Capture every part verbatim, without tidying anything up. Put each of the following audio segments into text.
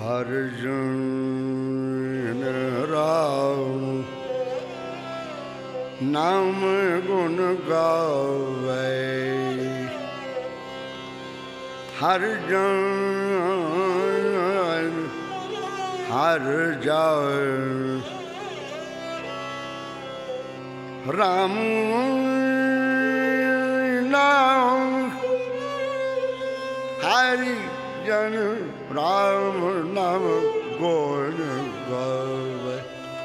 हर जन राम नाम गुण गावे, हर जन हर जान राम नाम हरि जन राम नाम गुण गावे,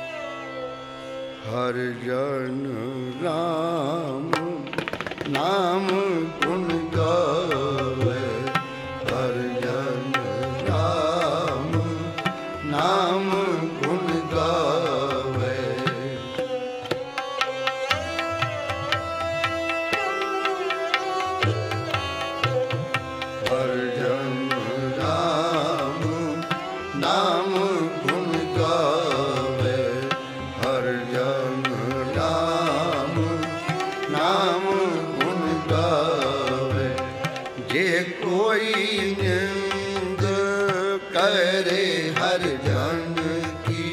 हर जन राम नाम गुण गावे, हर जन राम नाम गुण गावे। हर जन राम नाम गुण गावे, हर जन राम नाम गुण गावे। जे कोई निंद करे हर जन की,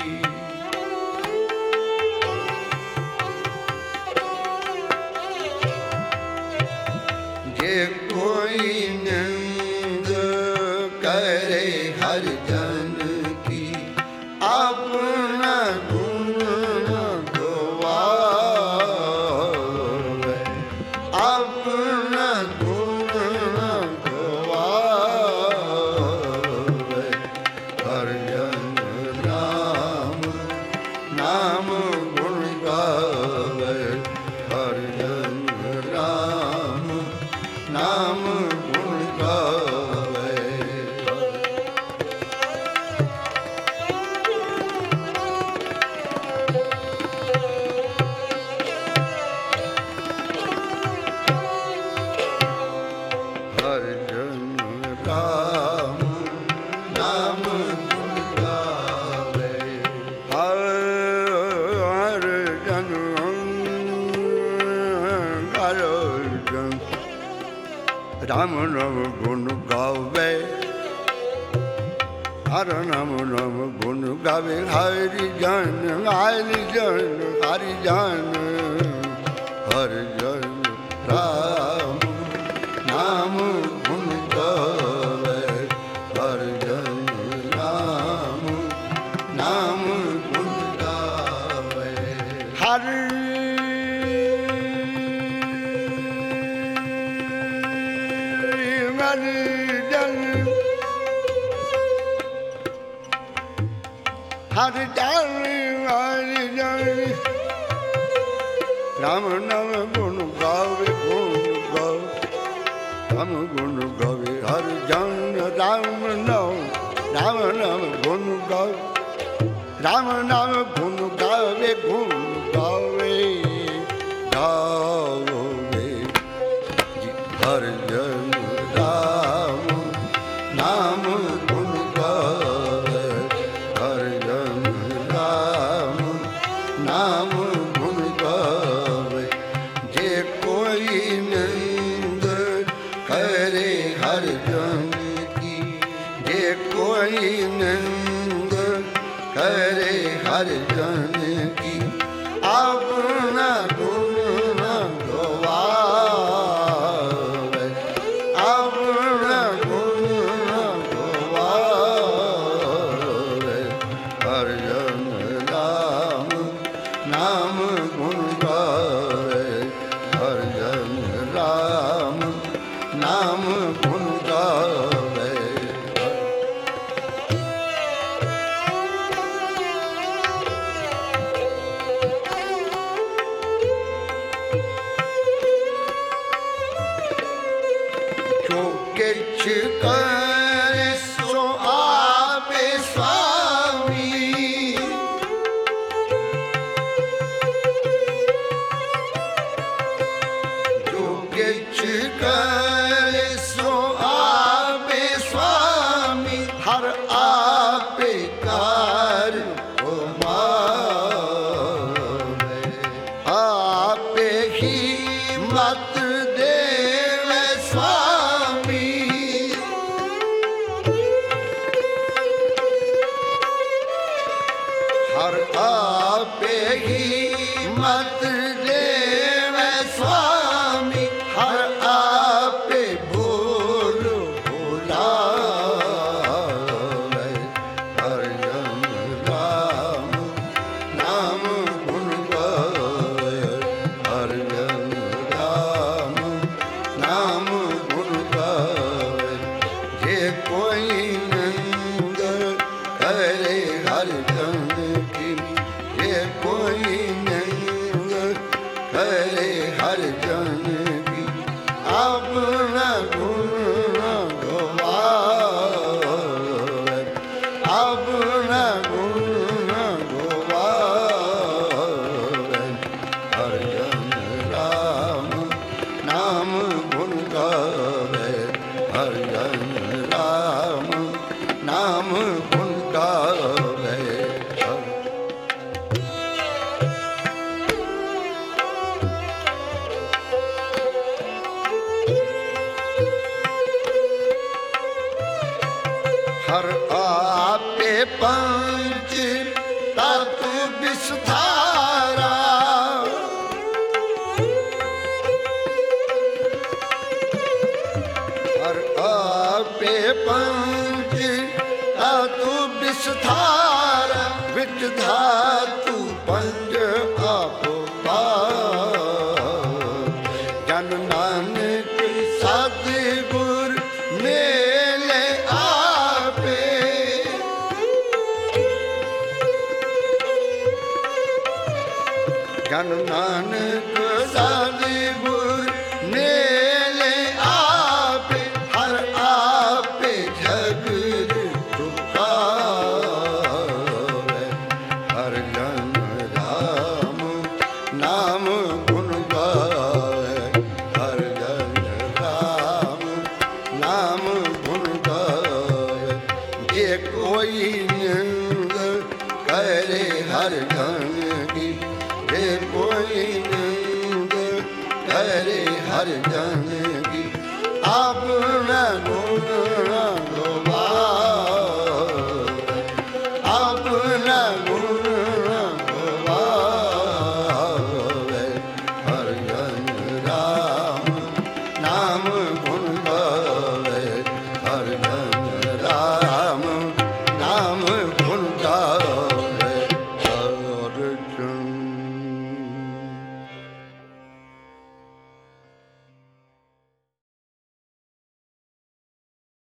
जे कोई निंद करे हर जन की, अपना गुण गवावे, अपना गुण गवावे। हर जन राम नाम गुण गावे, हर जन राम नाम गुण गावे। हर जन राम नाम गुण गावे, हर जन हर जन राम नाम गुण गावे, हर नाम नाम गुण गावे। हरि जन हरि जन हरि जन हर जन राम नाम गुण गावे, हर जन राम नाम गुण गावे। हर जन हर जन हर जन राम नाम गुण गावे, गुण गावे राम गुण गावे। हर जन राम नाम राम नाम गुण गावे, राम नाम गुण गावे, गुण गावे गावे। हर जन राम नाम गुण गावे, हर जन राम नाम गुण गावे। जे कोई निंद करे हर जन की, जे कोई निंद करे हर जन की, अपना गुण न गवावे, अपना गुण न गवावे। हर जन राम नाम गुण गावे, हर जन राम नाम गुण गावे। जो किछ करे सो आपे स्वामी, जो किछ करे सो आपे स्वामी, हर आपे कार को मावे, आपे ही मत देवे स्वामी। ਮਤ ਦੇਵੈ ਸੁਆਮੀ ਹਰ ਆਪੇ ਬੋਲ ਬੋਲਾਵੇ ਹਰ ਜਨ ਰਾਮ ਨਾਮ ਗੁਣ ਗਾਵੇ ਹਰ ਜਨ ਰਾਮ ਨਾਮ ਗੁਣ ਗਾਵੇ ਜੇ ਕੋਈ ਨੰਗ ਕਰੇ ਹਰ ਜਨ ਕੀ ਜੇ ਕੋਈ ਨੰਗ ਕਰੇ ਹਰ ਜਨ ਕੀ ਆਪਣਾ ਗੁਣ ਗਵਾਵੇ ਆਪਣਾ ਗੁਣ ਗਵਾਵੇ ਹਰ ਜਨ ਰਾਮ ਨਾਮ ਗੁਣ ਗਾਵੇ ਹਰ ਜਨ ਰਾਮ ਨਾਮ ਗੁਣ ਗਾਵੇ ਹਰ ਆਪੇ ਪੰਚ ਤਤ ਵਿਸਥਾਰਾ ਹਰ ਆਪੇ ਪੰਚ ਤਤ ਵਿਸਥਾਰਾ ਵਿਚ ਧਾਤੂ ਪੰਜ ਆਪ ਪਾਵੈ ਜਨ ਨਾਨਕ ਸਾਧਿ ਗੁਰ ਮੇਲੇ ਆਪੇ ਜਨ ਨਾਨਕ ਸਾਧਿ ਗੁਰ ਮੇਲੇ ਆਪੇ ਹਰ ਆਪੇ ਜਗਤ ਚੁਕਾਵੇ ਹਰ ਜਨ ਰਾਮ ਨਾਮ ਗੁਣ ਗਾਵੇ ਹਰ ਜਨ ਰਾਮ ਨਾਮ ਗੁਣ ਗਾਵੇ ਜੇ ਕੋਈ ਨਿੰਦ ਕਰੇ ਹਰ ਜਨ ਕੀ ਜੇ ਕੋਈ ਨਿੰਦ ਕਰੇ ਹਰ ਜਨ ਕੀ ਆਪ